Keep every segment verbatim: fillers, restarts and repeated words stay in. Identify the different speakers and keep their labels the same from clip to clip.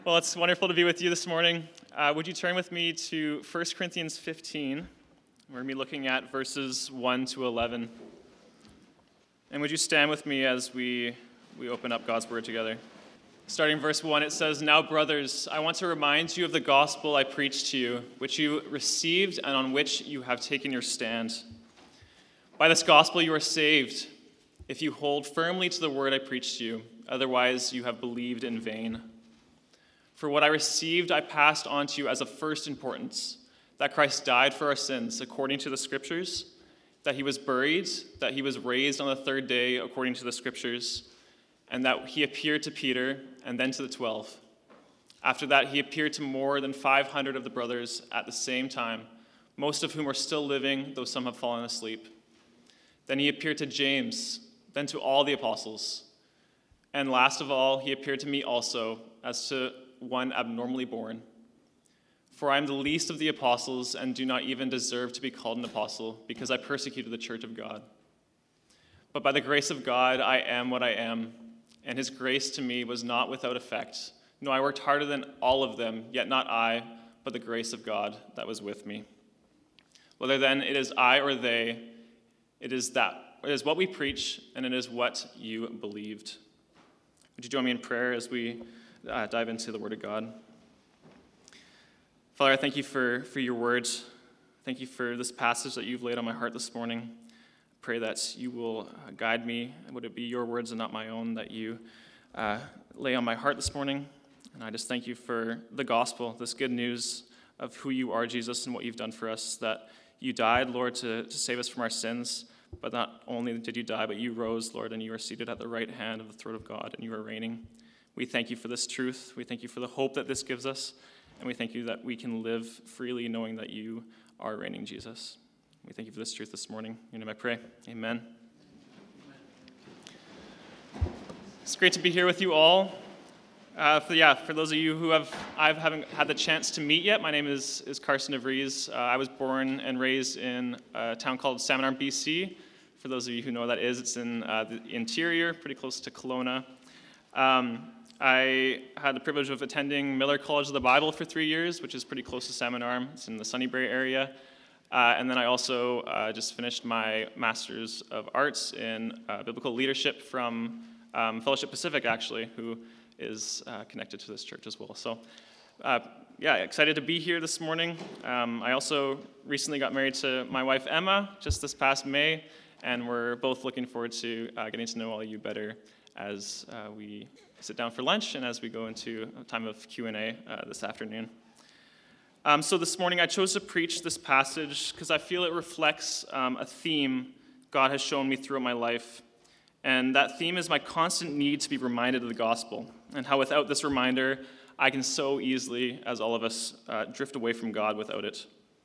Speaker 1: Well, it's wonderful to be with you this morning. Uh, would you turn with me to First Corinthians fifteen? We're going to be looking at verses one to eleven. And would you stand with me as we, we open up God's Word together? Starting verse one, it says, "Now, brothers, I want to remind you of the gospel I preached to you, which you received and on which you have taken your stand. By this gospel you are saved, if you hold firmly to the word I preached to you. Otherwise you have believed in vain. For what I received I passed on to you as of first importance, that Christ died for our sins according to the Scriptures, that he was buried, that he was raised on the third day according to the Scriptures, and that he appeared to Peter and then to the twelve. After that he appeared to more than five hundred of the brothers at the same time, most of whom are still living, though some have fallen asleep. Then he appeared to James, then to all the apostles. And last of all, he appeared to me also, as to one abnormally born. For I am the least of the apostles and do not even deserve to be called an apostle, because I persecuted the church of God. But by the grace of God I am what I am, and his grace to me was not without effect. No, I worked harder than all of them, yet not I, but the grace of God that was with me. Whether then it is I or they, it is that it is what we preach, and it is what you believed." Would you join me in prayer as we uh, dive into the Word of God? Father, I thank you for, for your words. Thank you for this passage that you've laid on my heart this morning. I pray that you will guide me, and would it be your words and not my own that you uh, lay on my heart this morning. And I just thank you for the gospel, this good news of who you are, Jesus, and what you've done for us, that you died, Lord, to, to save us from our sins. But not only did you die, but you rose, Lord, and you are seated at the right hand of the throne of God, and you are reigning. We thank you for this truth. We thank you for the hope that this gives us, and we thank you that we can live freely knowing that you are reigning, Jesus. We thank you for this truth this morning. In your name I pray. Amen. It's great to be here with you all. Uh, for, yeah, for those of you who have I haven't had the chance to meet yet, my name is, is Carson DeVries. Uh, I was born and raised in a town called Salmon Arm, B C. For those of you who know where that is, it's in uh, the interior, pretty close to Kelowna. Um, I had the privilege of attending Miller College of the Bible for three years, which is pretty close to Salmon Arm. It's in the Sunnybury area. Uh, and then I also uh, just finished my Master's of Arts in uh, Biblical Leadership from um, Fellowship Pacific, actually, who is uh, connected to this church as well. So, uh, yeah, excited to be here this morning. Um, I also recently got married to my wife, Emma, just this past May, and we're both looking forward to uh, getting to know all of you better as uh, we sit down for lunch and as we go into a time of Q and A uh, this afternoon. Um, so this morning I chose to preach this passage because I feel it reflects um, a theme God has shown me throughout my life. And that theme is my constant need to be reminded of the gospel, and how without this reminder, I can so easily, as all of us, uh, drift away from God without it.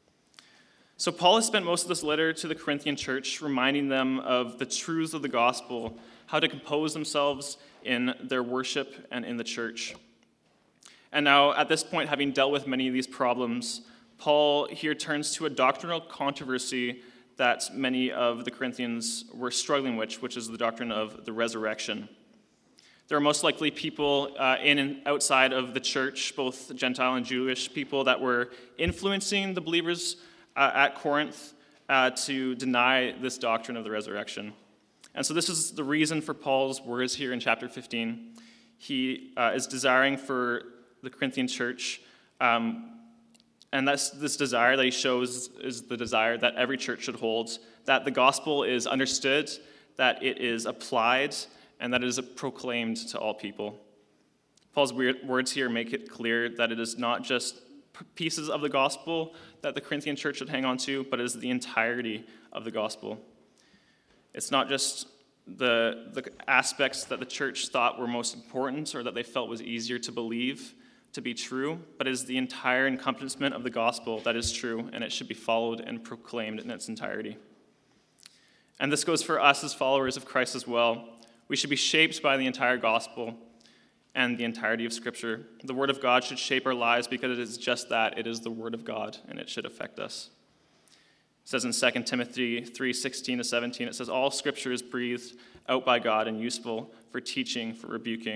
Speaker 1: So Paul has spent most of this letter to the Corinthian church reminding them of the truths of the gospel, how to compose themselves in their worship and in the church. And now, at this point, having dealt with many of these problems, Paul here turns to a doctrinal controversy that many of the Corinthians were struggling with, which is the doctrine of the resurrection. There are most likely people uh, in and outside of the church, both Gentile and Jewish people, that were influencing the believers uh, at Corinth uh, to deny this doctrine of the resurrection. And so this is the reason for Paul's words here in chapter fifteen. He uh, is desiring for the Corinthian church um, And that's this desire that he shows is the desire that every church should hold, that the gospel is understood, that it is applied, and that it is proclaimed to all people. Paul's words here make it clear that it is not just pieces of the gospel that the Corinthian church should hang on to, but it is the entirety of the gospel. It's not just the, the aspects that the church thought were most important or that they felt was easier to believe to be true, but it is the entire encompassment of the gospel that is true, and it should be followed and proclaimed in its entirety. And this goes for us as followers of Christ as well. We should be shaped by the entire gospel and the entirety of Scripture. The Word of God should shape our lives because it is just that. It is the Word of God, and it should affect us. It says in Second Timothy three sixteen to seventeen, it says, "All Scripture is breathed out by God and useful for teaching, for rebuking,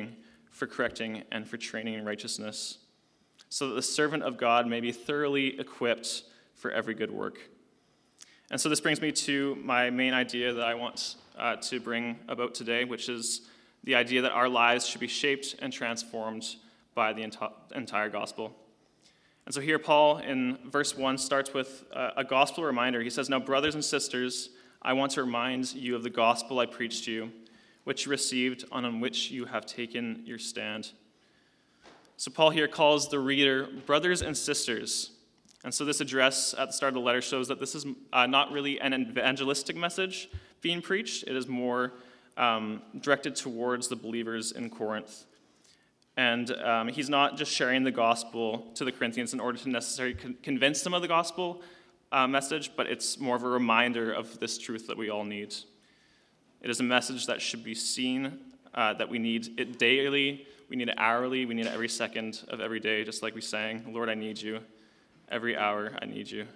Speaker 1: for correcting, and for training in righteousness, so that the servant of God may be thoroughly equipped for every good work. And so this brings me to my main idea that I want uh, to bring about today, which is the idea that our lives should be shaped and transformed by the enti- entire gospel. And so here Paul in verse one starts with a, a gospel reminder. He says, "Now brothers and sisters, I want to remind you of the gospel I preached to you, which you received and on which you have taken your stand." So Paul here calls the reader brothers and sisters. And so this address at the start of the letter shows that this is uh, not really an evangelistic message being preached. It is more um, directed towards the believers in Corinth. And um, he's not just sharing the gospel to the Corinthians in order to necessarily con- convince them of the gospel uh, message, but it's more of a reminder of this truth that we all need. It is a message that should be seen, uh, that we need it daily, we need it hourly, we need it every second of every day, just like we sang, "Lord, I need you. Every hour, I need you."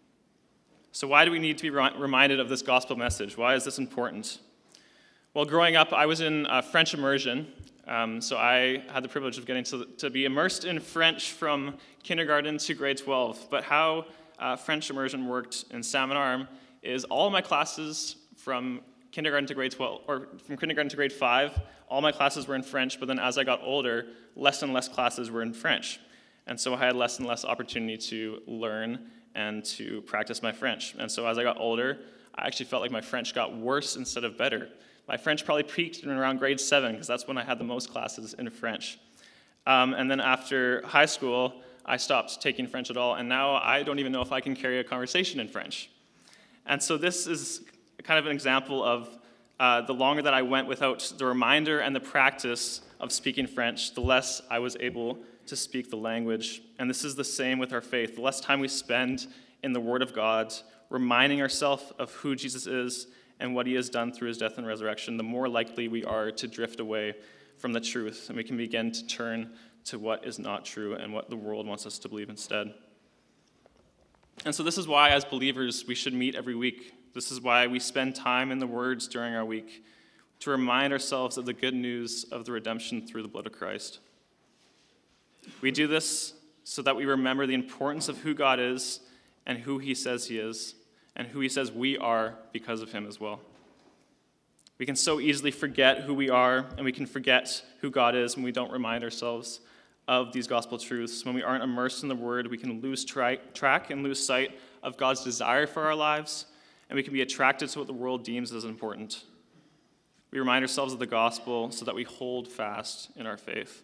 Speaker 1: So why do we need to be re- reminded of this gospel message? Why is this important? Well, growing up, I was in uh, French immersion. Um, so I had the privilege of getting to, to be immersed in French from kindergarten to grade twelve. But how uh, French immersion worked in Salmon Arm is all of my classes from kindergarten to grade twelve, or from kindergarten to grade five, all my classes were in French, but then as I got older, less and less classes were in French. And so I had less and less opportunity to learn and to practice my French. And so as I got older, I actually felt like my French got worse instead of better. My French probably peaked in around grade seven, because that's when I had the most classes in French. Um, and then after high school, I stopped taking French at all, and now I don't even know if I can carry a conversation in French. And so this is kind of an example of uh, the longer that I went without the reminder and the practice of speaking French, the less I was able to speak the language. And this is the same with our faith. The less time we spend in the Word of God, reminding ourselves of who Jesus is and what he has done through his death and resurrection, the more likely we are to drift away from the truth, and we can begin to turn to what is not true and what the world wants us to believe instead. And so this is why, as believers, we should meet every week. This is why we spend time in the words during our week, to remind ourselves of the good news of the redemption through the blood of Christ. We do this so that we remember the importance of who God is and who he says he is, and who he says we are because of him as well. We can so easily forget who we are, and we can forget who God is when we don't remind ourselves of these gospel truths. When we aren't immersed in the word, we can lose tra- track and lose sight of God's desire for our lives, and we can be attracted to what the world deems as important. We remind ourselves of the gospel so that we hold fast in our faith.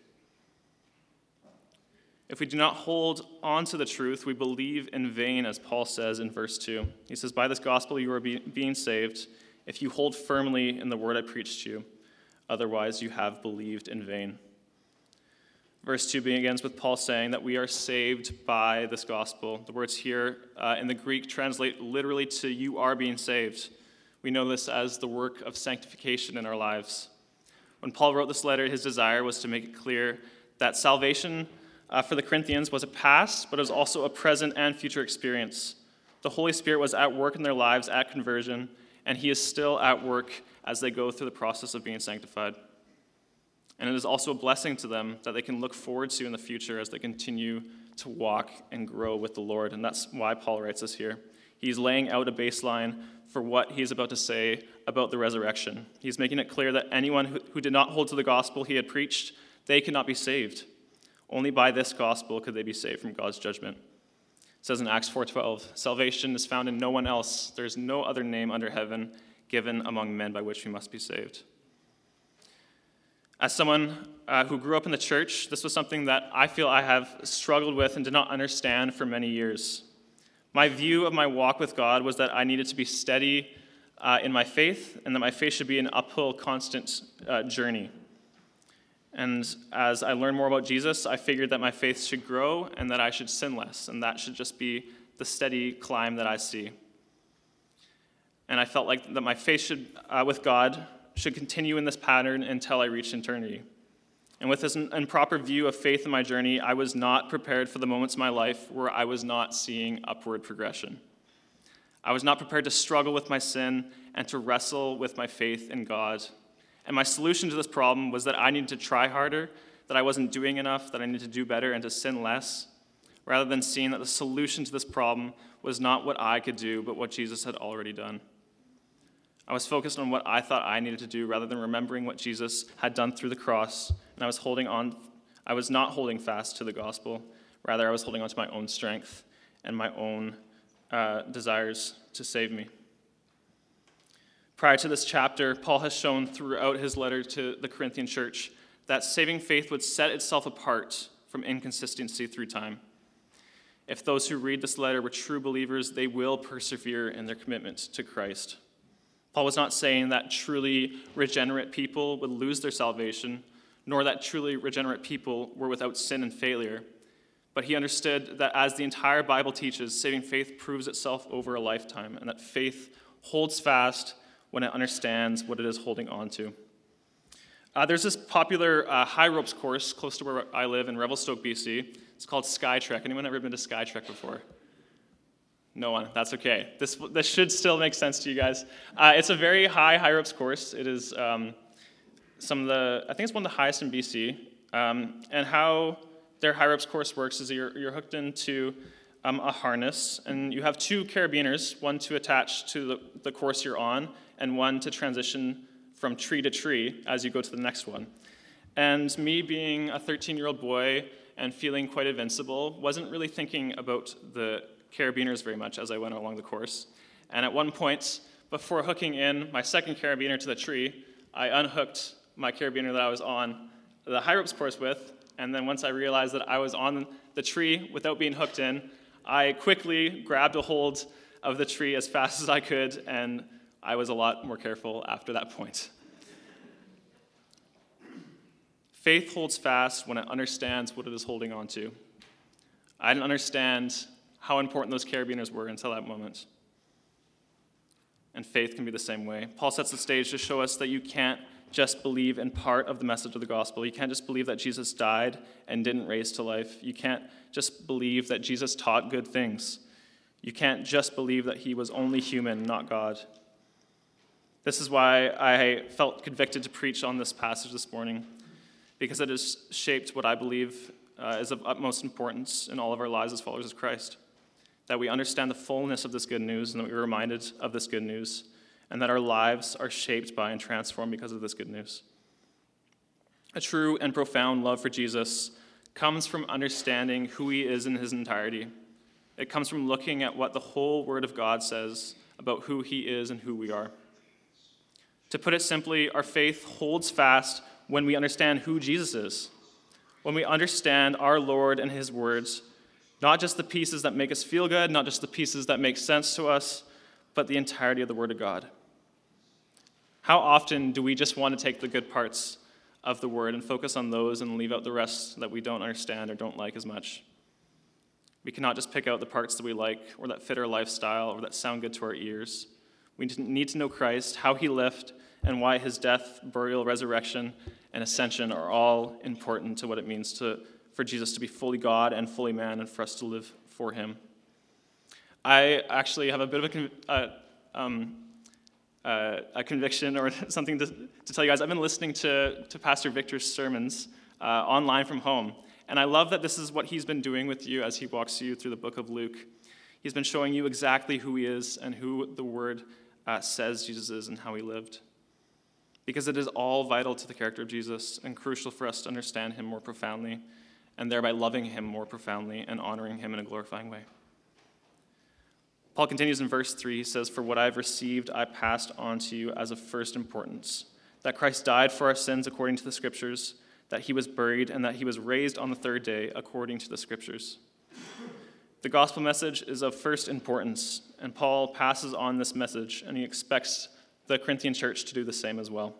Speaker 1: If we do not hold on to the truth, we believe in vain, as Paul says in verse two. He says, "By this gospel you are be- being saved, if you hold firmly in the word I preached to you. Otherwise you have believed in vain." Verse two begins with Paul saying that we are saved by this gospel. The words here uh, in the Greek translate literally to "you are being saved." We know this as the work of sanctification in our lives. When Paul wrote this letter, his desire was to make it clear that salvation Uh, for the Corinthians was a past, but it was also a present and future experience. The Holy Spirit was at work in their lives at conversion, and he is still at work as they go through the process of being sanctified. And it is also a blessing to them that they can look forward to in the future as they continue to walk and grow with the Lord. And that's why Paul writes this here. He's laying out a baseline for what he's about to say about the resurrection. He's making it clear that anyone who, who did not hold to the gospel he had preached, they could not be saved. Only by this gospel could they be saved from God's judgment. It says in Acts four twelve, "Salvation is found in no one else. There is no other name under heaven given among men by which we must be saved." As someone uh, who grew up in the church, this was something that I feel I have struggled with and did not understand for many years. My view of my walk with God was that I needed to be steady uh, in my faith, and that my faith should be an uphill, constant uh, journey. And as I learned more about Jesus, I figured that my faith should grow and that I should sin less, and that should just be the steady climb that I see. And I felt like that my faith should, uh, with God should continue in this pattern until I reached eternity. And with this improper view of faith in my journey, I was not prepared for the moments in my life where I was not seeing upward progression. I was not prepared to struggle with my sin and to wrestle with my faith in God. And my solution to this problem was that I needed to try harder, that I wasn't doing enough, that I needed to do better and to sin less, rather than seeing that the solution to this problem was not what I could do, but what Jesus had already done. I was focused on what I thought I needed to do rather than remembering what Jesus had done through the cross, and I was holding on, I was not holding fast to the gospel. Rather, I was holding on to my own strength and my own uh, desires to save me. Prior to this chapter, Paul has shown throughout his letter to the Corinthian church that saving faith would set itself apart from inconsistency through time. If those who read this letter were true believers, they will persevere in their commitment to Christ. Paul was not saying that truly regenerate people would lose their salvation, nor that truly regenerate people were without sin and failure. But he understood that as the entire Bible teaches, saving faith proves itself over a lifetime, and that faith holds fast when it understands what it is holding on to. Uh, there's this popular uh, high ropes course close to where I live in Revelstoke, B C. It's called Skytrek. Anyone ever been to Skytrek before? No one. That's okay. This this should still make sense to you guys. Uh, it's a very high high ropes course. It is um, some of the I think it's one of the highest in B C. Um, and how their high ropes course works is you're you're hooked into um, a harness, and you have two carabiners, one to attach to the, the course you're on, and one to transition from tree to tree as you go to the next one. And me being a thirteen-year-old boy and feeling quite invincible, wasn't really thinking about the carabiners very much as I went along the course. And at one point, before hooking in my second carabiner to the tree, I unhooked my carabiner that I was on the high ropes course with, and then once I realized that I was on the tree without being hooked in, I quickly grabbed a hold of the tree as fast as I could, and I was a lot more careful after that point. Faith holds fast when it understands what it is holding on to. I didn't understand how important those carabiners were until that moment. And faith can be the same way. Paul sets the stage to show us that you can't just believe in part of the message of the gospel. You can't just believe that Jesus died and didn't raise to life. You can't just believe that Jesus taught good things. You can't just believe that he was only human, not God. This is why I felt convicted to preach on this passage this morning, because it has shaped what I believe uh, is of utmost importance in all of our lives as followers of Christ. That we understand the fullness of this good news, and that we're reminded of this good news, and that our lives are shaped by and transformed because of this good news. A true and profound love for Jesus comes from understanding who he is in his entirety. It comes from looking at what the whole Word of God says about who he is and who we are. To put it simply, our faith holds fast when we understand who Jesus is, when we understand our Lord and his words, not just the pieces that make us feel good, not just the pieces that make sense to us, but the entirety of the Word of God. How often do we just want to take the good parts of the Word and focus on those and leave out the rest that we don't understand or don't like as much? We cannot just pick out the parts that we like or that fit our lifestyle or that sound good to our ears. We need to know Christ, how he lived, and why his death, burial, resurrection, and ascension are all important to what it means to, for Jesus to be fully God and fully man, and for us to live for him. I actually have a bit of a, con- uh, um, uh, a conviction or something to, to tell you guys. I've been listening to, to Pastor Victor's sermons uh, online from home, and I love that this is what he's been doing with you as he walks you through the book of Luke. He's been showing you exactly who he is and who the Word uh, says Jesus is and how he lived. Because it is all vital to the character of Jesus and crucial for us to understand him more profoundly, and thereby loving him more profoundly and honoring him in a glorifying way. Paul continues in verse three. He says, "For what I have received, I passed on to you as of first importance, that Christ died for our sins according to the Scriptures, that he was buried, and that he was raised on the third day according to the Scriptures." The gospel message is of first importance, and Paul passes on this message, and he expects the Corinthian church to do the same as well.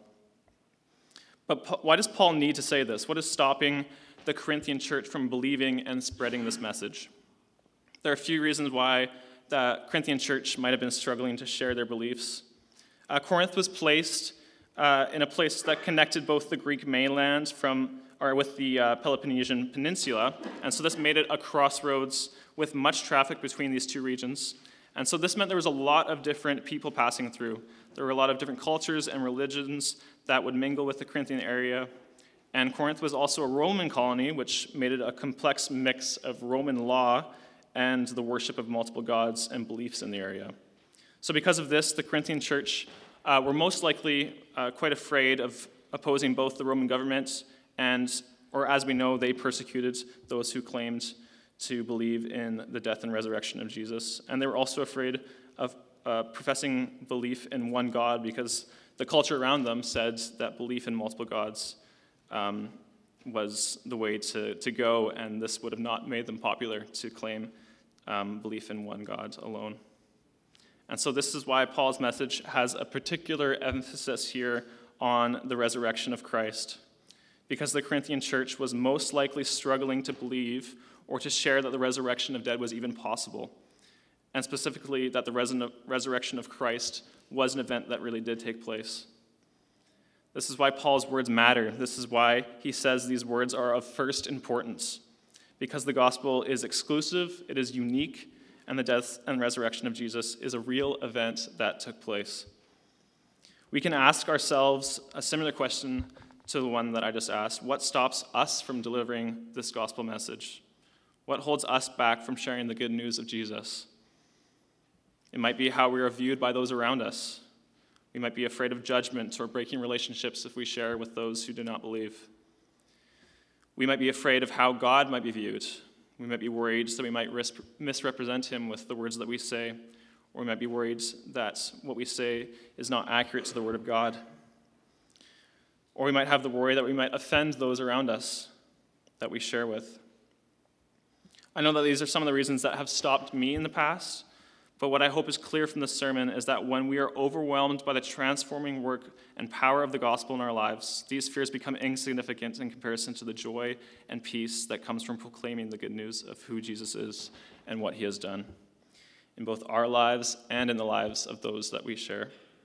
Speaker 1: But why does Paul need to say this? What is stopping the Corinthian church from believing and spreading this message? There are a few reasons why the Corinthian church might have been struggling to share their beliefs. Uh, Corinth was placed uh, in a place that connected both the Greek mainland from, or with the uh, Peloponnesian Peninsula, and so this made it a crossroads with much traffic between these two regions. And so this meant there was a lot of different people passing through. There were a lot of different cultures and religions that would mingle with the Corinthian area. And Corinth was also a Roman colony, which made it a complex mix of Roman law and the worship of multiple gods and beliefs in the area. So because of this, the Corinthian church uh, were most likely uh, quite afraid of opposing both the Roman government and, or as we know, they persecuted those who claimed to believe in the death and resurrection of Jesus. And they were also afraid of uh, professing belief in one God because the culture around them said that belief in multiple gods um, was the way to, to go, and this would have not made them popular to claim um, belief in one God alone. And so this is why Paul's message has a particular emphasis here on the resurrection of Christ, because the Corinthian church was most likely struggling to believe or to share that the resurrection of dead was even possible, and specifically that the res- resurrection of Christ was an event that really did take place. This is why Paul's words matter. This is why he says these words are of first importance, because the gospel is exclusive, it is unique, and the death and resurrection of Jesus is a real event that took place. We can ask ourselves a similar question to the one that I just asked. What stops us from delivering this gospel message? What holds us back from sharing the good news of Jesus? It might be how we are viewed by those around us. We might be afraid of judgment or breaking relationships if we share with those who do not believe. We might be afraid of how God might be viewed. We might be worried that we might risk, misrepresent him with the words that we say, or we might be worried that what we say is not accurate to the word of God. Or we might have the worry that we might offend those around us that we share with. I know that these are some of the reasons that have stopped me in the past, but what I hope is clear from this sermon is that when we are overwhelmed by the transforming work and power of the gospel in our lives, these fears become insignificant in comparison to the joy and peace that comes from proclaiming the good news of who Jesus is and what he has done in both our lives and in the lives of those that we share.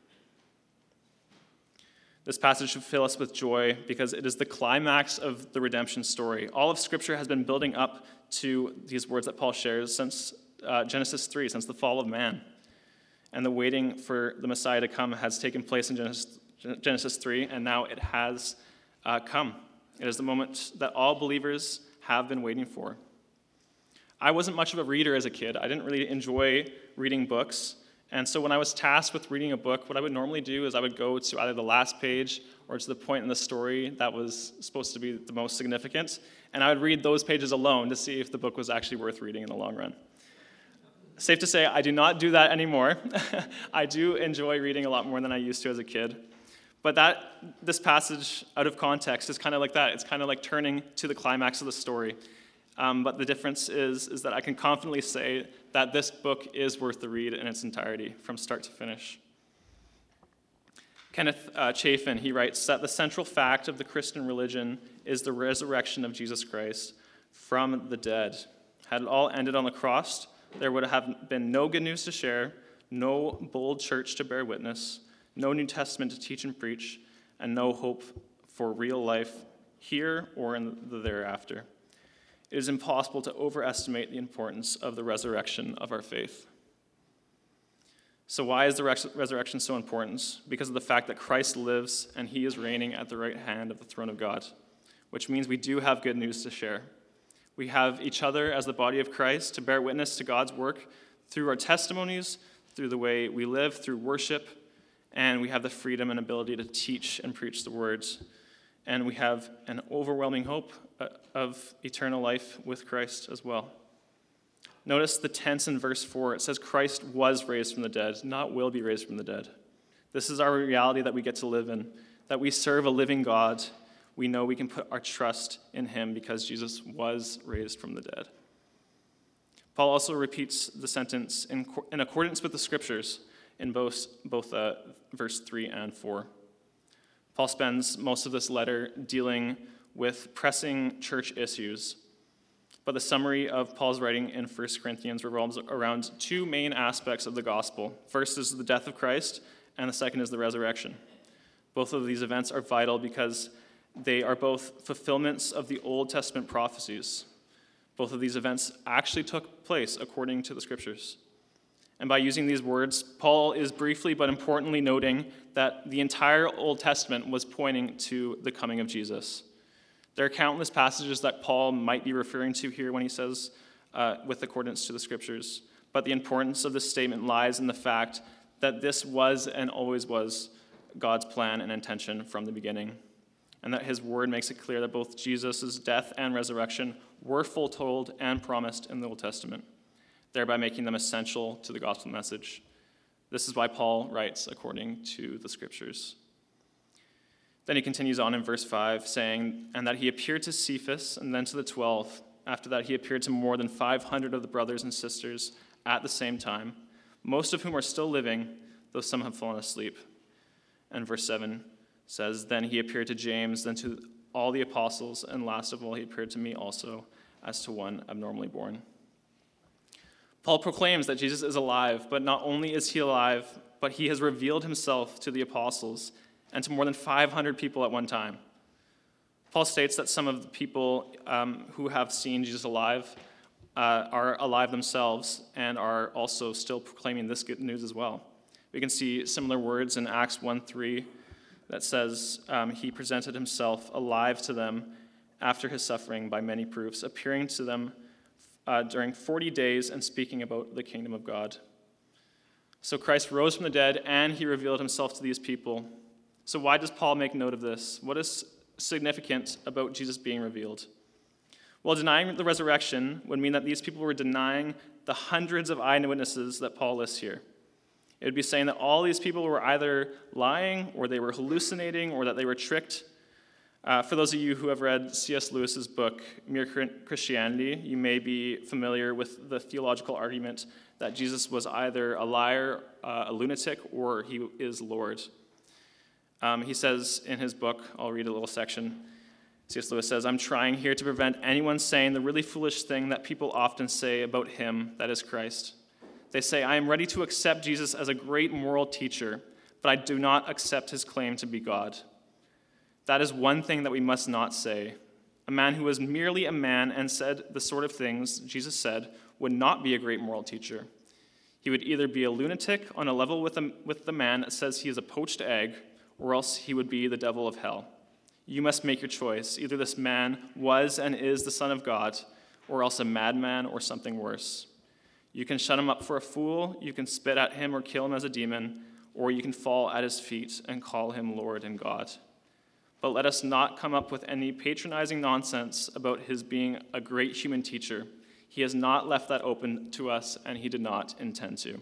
Speaker 1: This passage should fill us with joy because it is the climax of the redemption story. All of Scripture has been building up to these words that Paul shares since uh, Genesis three, since the fall of man. And the waiting for the Messiah to come has taken place in Genesis, Genesis three, and now it has uh, come. It is the moment that all believers have been waiting for. I wasn't much of a reader as a kid. I didn't really enjoy reading books. And so when I was tasked with reading a book, what I would normally do is I would go to either the last page or to the point in the story that was supposed to be the most significant, and I would read those pages alone to see if the book was actually worth reading in the long run. Safe to say, I do not do that anymore. I do enjoy reading a lot more than I used to as a kid. But that this passage, out of context, is kind of like that. It's kind of like turning to the climax of the story. Um, but the difference is, is that I can confidently say that this book is worth the read in its entirety, from start to finish. Kenneth uh, Chafin, he writes that the central fact of the Christian religion is the resurrection of Jesus Christ from the dead. Had it all ended on the cross, there would have been no good news to share, no bold church to bear witness, no New Testament to teach and preach, and no hope for real life here or in the thereafter. It is impossible to overestimate the importance of the resurrection of our faith. So why is the res- resurrection so important? Because of the fact that Christ lives and he is reigning at the right hand of the throne of God, which means we do have good news to share. We have each other as the body of Christ to bear witness to God's work through our testimonies, through the way we live, through worship, and we have the freedom and ability to teach and preach the words. And we have an overwhelming hope of eternal life with Christ as well. Notice the tense in verse four. It says Christ was raised from the dead, not will be raised from the dead. This is our reality that we get to live in, that we serve a living God. We know we can put our trust in him because Jesus was raised from the dead. Paul also repeats the sentence in, in accordance with the scriptures in both, both uh, verse three and four. Paul spends most of this letter dealing with pressing church issues, but the summary of Paul's writing in First Corinthians revolves around two main aspects of the gospel. First is the death of Christ, and the second is the resurrection. Both of these events are vital because they are both fulfillments of the Old Testament prophecies. Both of these events actually took place according to the scriptures. And by using these words, Paul is briefly but importantly noting that the entire Old Testament was pointing to the coming of Jesus. There are countless passages that Paul might be referring to here when he says, uh, with accordance to the scriptures. But the importance of this statement lies in the fact that this was and always was God's plan and intention from the beginning, and that his word makes it clear that both Jesus' death and resurrection were foretold and promised in the Old Testament, thereby making them essential to the gospel message. This is why Paul writes according to the scriptures. Then he continues on in verse five, saying, and that he appeared to Cephas and then to the twelve. After that, he appeared to more than five hundred of the brothers and sisters at the same time, most of whom are still living, though some have fallen asleep. And verse seven says, then he appeared to James, then to all the apostles, and last of all, he appeared to me also, as to one abnormally born. Paul proclaims that Jesus is alive, but not only is he alive, but he has revealed himself to the apostles and to more than five hundred people at one time. Paul states that some of the people um, who have seen Jesus alive uh, are alive themselves and are also still proclaiming this good news as well. We can see similar words in Acts one three that says um, he presented himself alive to them after his suffering by many proofs, appearing to them uh, during forty days and speaking about the kingdom of God. So Christ rose from the dead and he revealed himself to these people. So why does Paul make note of this? What is significant about Jesus being revealed? Well, denying the resurrection would mean that these people were denying the hundreds of eyewitnesses that Paul lists here. It would be saying that all these people were either lying, or they were hallucinating, or that they were tricked. Uh, for those of you who have read C S Lewis's book, Mere Christianity, you may be familiar with the theological argument that Jesus was either a liar, uh, a lunatic, or he is Lord. Um, he says in his book, I'll read a little section, C S Lewis says, I'm trying here to prevent anyone saying the really foolish thing that people often say about him, that is Christ. They say, I am ready to accept Jesus as a great moral teacher, but I do not accept his claim to be God. That is one thing that we must not say. A man who was merely a man and said the sort of things Jesus said would not be a great moral teacher. He would either be a lunatic on a level with, a, with the man that says he is a poached egg, or else he would be the devil of hell. You must make your choice. Either this man was and is the Son of God, or else a madman or something worse. You can shut him up for a fool, you can spit at him or kill him as a demon, or you can fall at his feet and call him Lord and God. But let us not come up with any patronizing nonsense about his being a great human teacher. He has not left that open to us, and he did not intend to.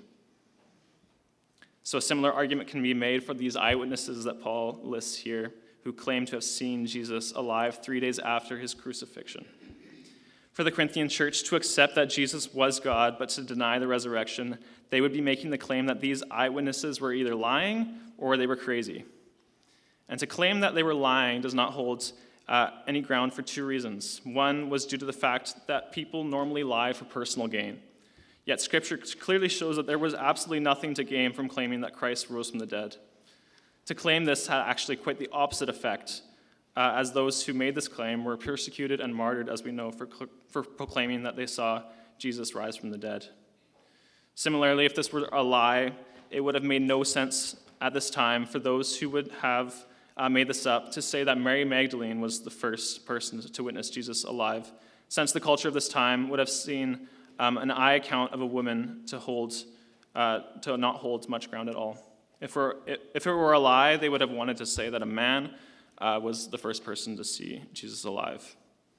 Speaker 1: So a similar argument can be made for these eyewitnesses that Paul lists here, who claim to have seen Jesus alive three days after his crucifixion. For the Corinthian church to accept that Jesus was God, but to deny the resurrection, they would be making the claim that these eyewitnesses were either lying or they were crazy. And to claim that they were lying does not hold uh, any ground for two reasons. One was due to the fact that people normally lie for personal gain. Yet Scripture clearly shows that there was absolutely nothing to gain from claiming that Christ rose from the dead. To claim this had actually quite the opposite effect, uh, as those who made this claim were persecuted and martyred, as we know, for, for proclaiming that they saw Jesus rise from the dead. Similarly, if this were a lie, it would have made no sense at this time for those who would have uh, made this up to say that Mary Magdalene was the first person to witness Jesus alive, since the culture of this time would have seen um, an eye account of a woman to hold, uh, to not hold much ground at all. If, we're, if it were a lie, they would have wanted to say that a man uh, was the first person to see Jesus alive.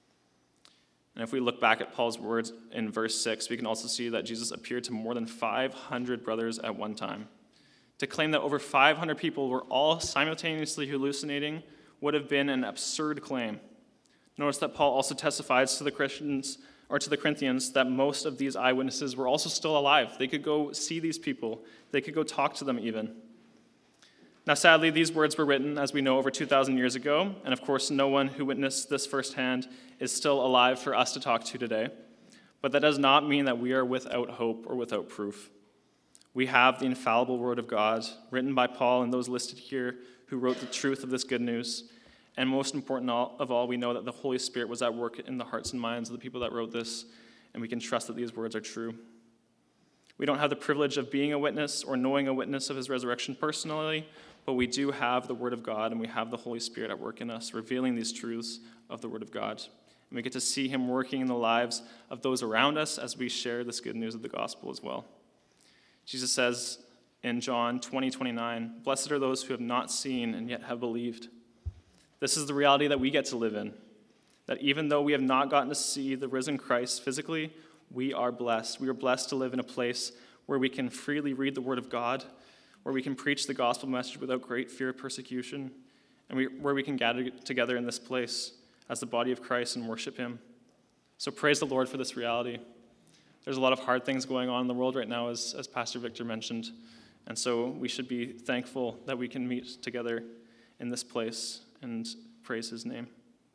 Speaker 1: And if we look back at Paul's words in verse six, we can also see that Jesus appeared to more than five hundred brothers at one time. To claim that over five hundred people were all simultaneously hallucinating would have been an absurd claim. Notice that Paul also testifies to the Christians, or to the Corinthians, that most of these eyewitnesses were also still alive. They could go see these people. They could go talk to them even. Now, sadly, these words were written, as we know, over two thousand years ago, and of course, no one who witnessed this firsthand is still alive for us to talk to today. But that does not mean that we are without hope or without proof. We have the infallible Word of God, written by Paul and those listed here who wrote the truth of this good news. And most important of all, we know that the Holy Spirit was at work in the hearts and minds of the people that wrote this, and we can trust that these words are true. We don't have the privilege of being a witness or knowing a witness of his resurrection personally, but we do have the Word of God, and we have the Holy Spirit at work in us, revealing these truths of the Word of God. And we get to see him working in the lives of those around us as we share this good news of the gospel as well. Jesus says in John twenty twenty-nine, "Blessed are those who have not seen and yet have believed." This is the reality that we get to live in, that even though we have not gotten to see the risen Christ physically, we are blessed. We are blessed to live in a place where we can freely read the Word of God, where we can preach the gospel message without great fear of persecution, and we, where we can gather together in this place as the body of Christ and worship him. So praise the Lord for this reality. There's a lot of hard things going on in the world right now, as, as Pastor Victor mentioned, and so we should be thankful that we can meet together in this place and praise his name.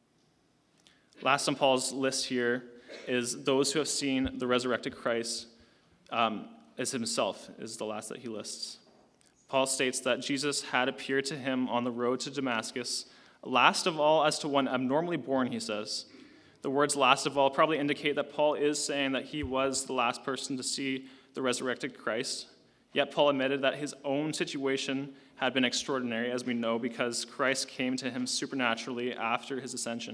Speaker 1: Last on Paul's list here is those who have seen the resurrected Christ um, as himself, is the last that he lists. Paul states that Jesus had appeared to him on the road to Damascus, last of all as to one abnormally born, he says. The words last of all probably indicate that Paul is saying that he was the last person to see the resurrected Christ. Yet Paul admitted that his own situation had been extraordinary, as we know, because Christ came to him supernaturally after his ascension.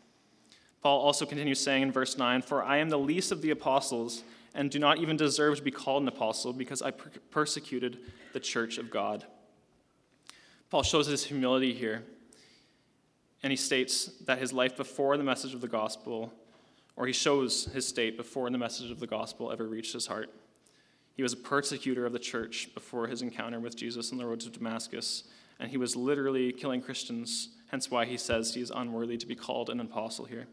Speaker 1: Paul also continues saying in verse nine, "For I am the least of the apostles, and do not even deserve to be called an apostle, because I per- persecuted the church of God." Paul shows his humility here, and he states that his life before the message of the gospel, or he shows his state before the message of the gospel ever reached his heart. He was a persecutor of the church before his encounter with Jesus on the road to Damascus, and he was literally killing Christians, hence why he says he is unworthy to be called an apostle here.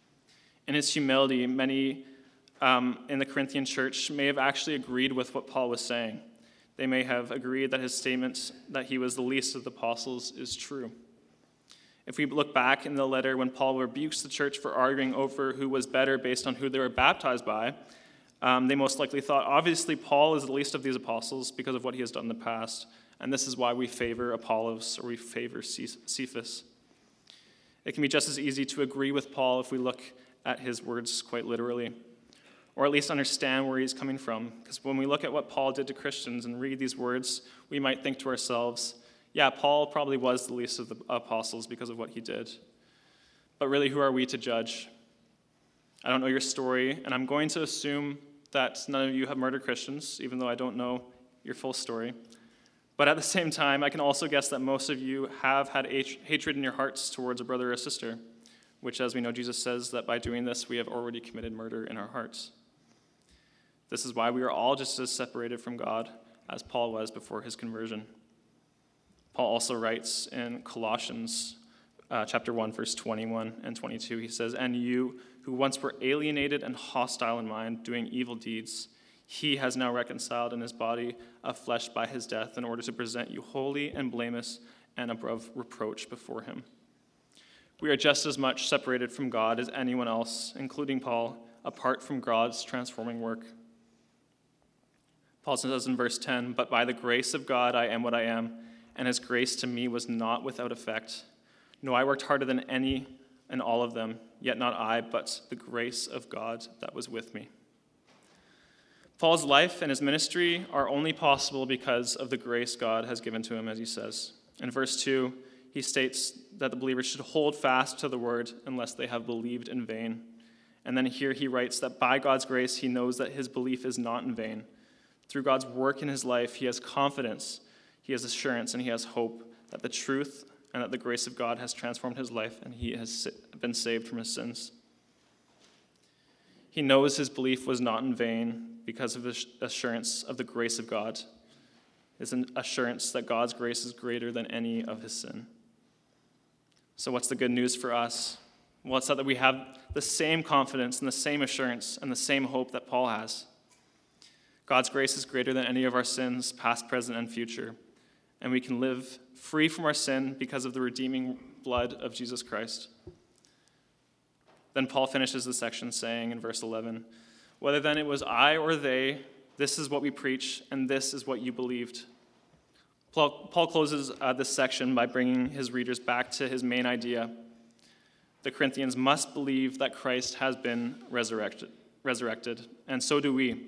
Speaker 1: In his humility, many um, in the Corinthian church may have actually agreed with what Paul was saying. They may have agreed that his statement that he was the least of the apostles is true. If we look back in the letter when Paul rebukes the church for arguing over who was better based on who they were baptized by, um, they most likely thought, obviously, Paul is the least of these apostles because of what he has done in the past, and this is why we favor Apollos or we favor Cephas. It can be just as easy to agree with Paul if we look at his words quite literally, or at least understand where he's coming from. Because when we look at what Paul did to Christians and read these words, we might think to ourselves, yeah, Paul probably was the least of the apostles because of what he did. But really, who are we to judge? I don't know your story, and I'm going to assume that none of you have murdered Christians, even though I don't know your full story. But at the same time, I can also guess that most of you have had hatred in your hearts towards a brother or sister, which, as we know, Jesus says that by doing this, we have already committed murder in our hearts. This is why we are all just as separated from God as Paul was before his conversion. Paul also writes in Colossians uh, chapter one, verse twenty-one and twenty-two, he says, "And you, who once were alienated and hostile in mind, doing evil deeds, he has now reconciled in his body of flesh by his death in order to present you holy and blameless and above reproach before him." We are just as much separated from God as anyone else, including Paul, apart from God's transforming work. Paul says in verse ten, "But by the grace of God I am what I am, and his grace to me was not without effect. No, I worked harder than any and all of them, yet not I, but the grace of God that was with me." Paul's life and his ministry are only possible because of the grace God has given to him, as he says. In verse two, he states that the believers should hold fast to the word unless they have believed in vain. And then here he writes that by God's grace, he knows that his belief is not in vain. Through God's work in his life, he has confidence, he has assurance, and he has hope that the truth and that the grace of God has transformed his life and he has been saved from his sins. He knows his belief was not in vain because of the assurance of the grace of God. It's an assurance that God's grace is greater than any of his sin. So what's the good news for us? Well, it's that we have the same confidence and the same assurance and the same hope that Paul has. God's grace is greater than any of our sins, past, present, and future. And we can live free from our sin because of the redeeming blood of Jesus Christ. Then Paul finishes the section saying in verse eleven, "Whether then it was I or they, this is what we preach, and this is what you believed." Paul, Paul closes uh, this section by bringing his readers back to his main idea. The Corinthians must believe that Christ has been resurrected, resurrected, and so do we.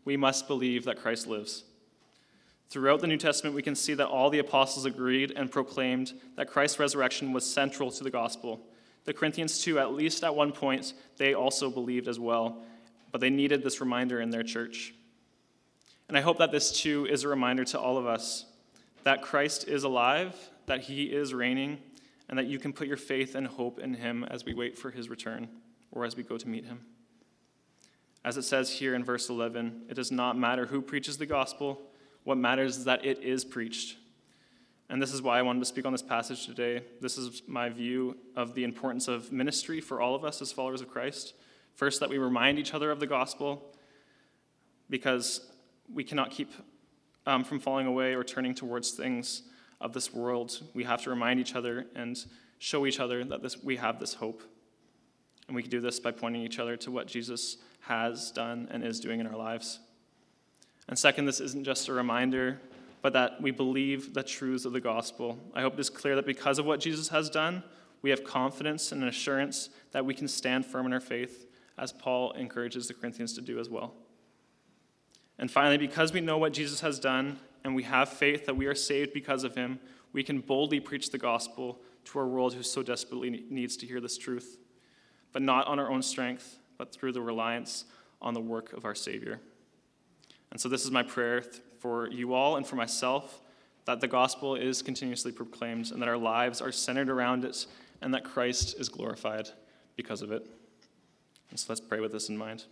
Speaker 1: we must believe that Christ lives. Throughout the New Testament, we can see that all the apostles agreed and proclaimed that Christ's resurrection was central to the gospel. The Corinthians too, at least at one point, they also believed as well, but they needed this reminder in their church. And I hope that this too is a reminder to all of us that Christ is alive, that he is reigning, and that you can put your faith and hope in him as we wait for his return or as we go to meet him. As it says here in verse eleven, it does not matter who preaches the gospel. What matters is that it is preached. And this is why I wanted to speak on this passage today. This is my view of the importance of ministry for all of us as followers of Christ. First, that we remind each other of the gospel, because we cannot keep um, from falling away or turning towards things of this world. We have to remind each other and show each other that this, we have this hope. And we can do this by pointing each other to what Jesus has done and is doing in our lives. And second, this isn't just a reminder, but that we believe the truths of the gospel. I hope it is clear that because of what Jesus has done, we have confidence and an assurance that we can stand firm in our faith, as Paul encourages the Corinthians to do as well. And finally, because we know what Jesus has done and we have faith that we are saved because of him, we can boldly preach the gospel to a world who so desperately needs to hear this truth, but not on our own strength, but through the reliance on the work of our Savior. And so this is my prayer for you all and for myself, that the gospel is continuously proclaimed and that our lives are centered around it and that Christ is glorified because of it. And so let's pray with this in mind.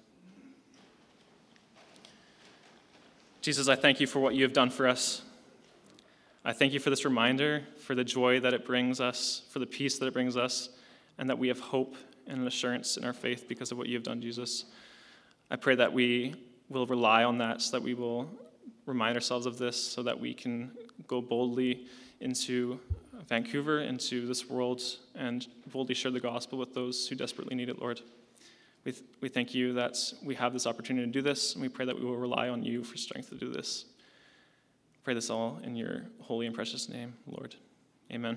Speaker 1: Jesus, I thank you for what you have done for us. I thank you for this reminder, for the joy that it brings us, for the peace that it brings us, and that we have hope and an assurance in our faith because of what you have done, Jesus. I pray that we will rely on that, so that we will remind ourselves of this, so that we can go boldly into Vancouver, into this world, and boldly share the gospel with those who desperately need it, Lord. We, th- we thank you that we have this opportunity to do this, and we pray that we will rely on you for strength to do this. Pray this all in your holy and precious name, Lord. Amen.